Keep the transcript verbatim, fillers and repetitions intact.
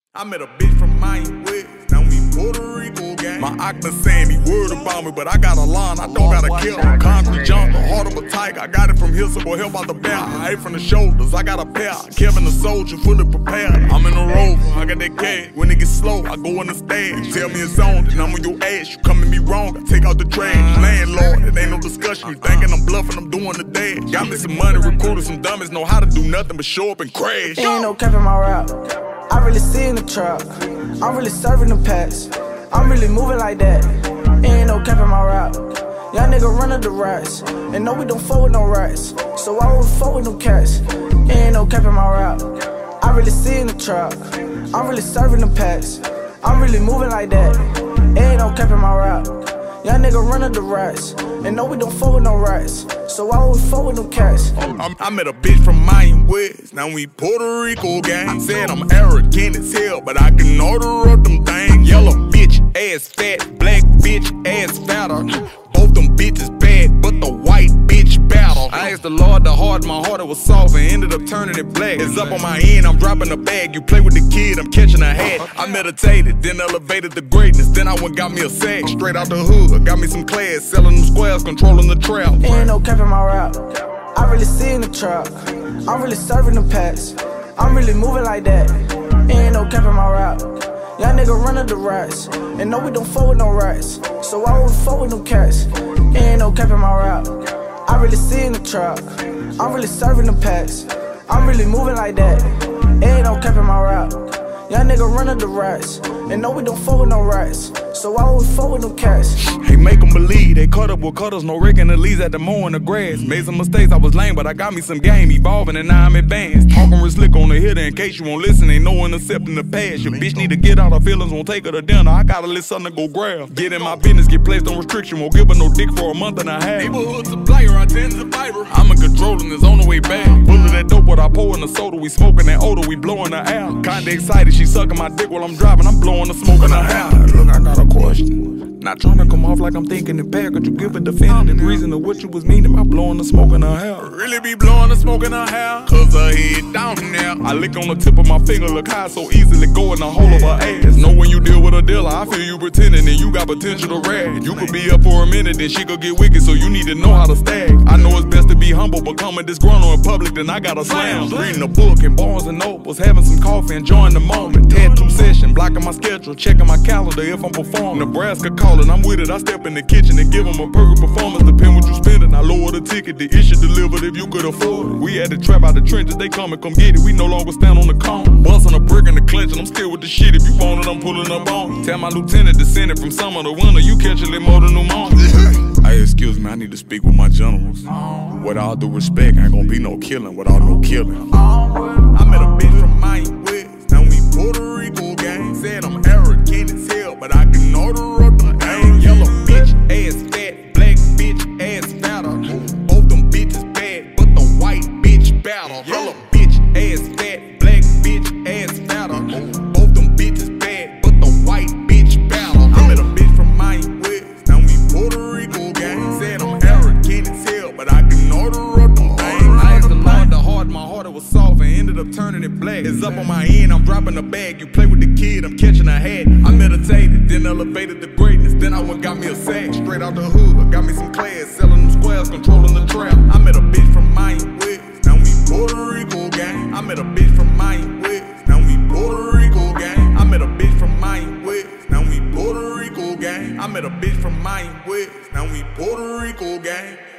I met a bitch from Miami West, now we Puerto Rico gang. My Ockman saying he worried about me, but I got a line, I don't gotta kill him. Concrete jump, the heart of a tiger, I got it from here, so boy, help out the bear. I ate from the shoulders, I got a pair. Kevin the soldier, fully prepared. I'm in a rover, I got that cash. When it gets slow, I go in the stage. Tell me it's on, then I'm on your ass. You come at me wrong, I take out the trash. Landlord, it ain't no discussion. You thinking I'm bluffing, I'm doing the dash. Got me some money, recruited some dummies, know how to do nothing but show up and crash. Ain't no cap in my rap. I really see in the trap. I'm really serving the packs. I'm really moving like that. Ain't no cap in my rap. Young nigga running the rats. And no, we don't fuck with no rats. So I won't fuck with no cats. Ain't no cap in my rap. I really see in the trap. I'm really serving the packs. I'm really moving like that. Ain't no cap in my rap. Young nigga running the rats. And no, we don't fuck with no rats. So I won't fuck with no cats. I'm, I met a bitch from Miami West, now we Puerto Rico gang. Said I'm arrogant as hell, but I can order up them things. Yellow bitch, ass fat, black bitch, ass fatter. Both them bitches bad, but the white bitch battle. I asked the Lord to hard my heart, it was soft and ended up turning it black. It's up on my end, I'm dropping a bag. You play with the kid, I'm catching a hat. I meditated, then elevated the greatness. Then I went got me a sack, straight out the hood. Got me some class, selling them squares, controlling the trap. Ain't no cap in my rap. I really see in the trap. I'm really serving the packs. I'm really moving like that. Ain't no cap in my rap. Young nigga running the rats. And no, we don't fuck with no rats. So I won't fuck with no cats. Ain't no cap in my rap. I really see in the trap. I'm really serving the packs. I'm really moving like that. Ain't no cap in my rap. Young nigga running the rats. And no, we don't fuck with no rats. So I won't fuck with no cats. Hey, make them believe they cut up with cutters, no wrecking the leaves at the mowing the grass. Made some mistakes, I was lame, but I got me some game, evolving and now I'm advanced. Talking real slick on the hitter in case you won't listen, ain't no intercepting the past. Your bitch need to get out her feelings, won't take her to dinner. I gotta let something go grab. Get in my business, get placed on restriction, won't give her no dick for a month and a half. Neighborhood supplier, I tend to fiber. I'm in control and it's on the way back. Full of that dope, what I pour in the soda, we smoking that odor, we blowing the air. Kinda excited, she sucking my dick while I'm driving, I'm blowing the smoke in her hair. Look, I got a question. Not trying to come off like I'm thinking it bad. Could you give a definitive reason of what you was meaning by blowing the smoke in her hair? Really be blowing the smoke in her hair? Cause her head down there. I lick on the tip of my finger, look high, so easily go in the hole of her ass. Know when you deal with a dealer, I feel you pretending and you got potential to rag. You could be up for a minute, then she could get wicked, so you need to know how to stag. I know it's best to be humble, but coming disgruntled in public, then I gotta slam. Reading a book in Barnes and Nobles, having some coffee, enjoying the moment. Tattoo session, blocking my schedule, checking my calendar if I'm performing. Nebraska calling, I'm with it, I step in the kitchen and give them a perfect performance. Depend what you spending, I lower the ticket, the issue delivered if you could afford it. We had to trap out the trenches, they come and come get it, we no longer stand on the cone. Busting a brick in the clinch and I'm still with the shit, if you want it, I'm pulling up on. Tell my lieutenant descended from summer to winter, you catch a little more than pneumonia. Hey, excuse me, I need to speak with my generals. With all due respect, ain't gonna be no killing without no killing. I met a bitch from Miami West, now we Puerto Rico gang. Said I'm arrogant as hell, but I can order up them things. Yellow bitch, ass fat, black bitch, ass fatter. Both them bitches bad, but the white bitch battle. Yellow bitch, ass fat, black bitch, ass fatter. Both them bitches bad, but the white bitch battle. I met a bitch from Miami West, now we Puerto Rico gang. Said I'm arrogant as hell, but I can order up them things. I asked the Lord to hard my heart, it was soft and ended up turning it black. It's up on my end, I'm dropping a bag. You play with the kid, I'm catching a hat. I meditated, then elevated the greatness. Then I went got me a sack, straight out the hood. Got me some class, selling them squares, controlling the trap. I met a bitch from Miami West, now we Puerto Rico gang. I met a bitch from Miami West, now we Puerto Rico gang. I met a bitch from Miami West, now we Puerto Rico gang. I met a bitch from Miami West, now we Puerto Rico gang.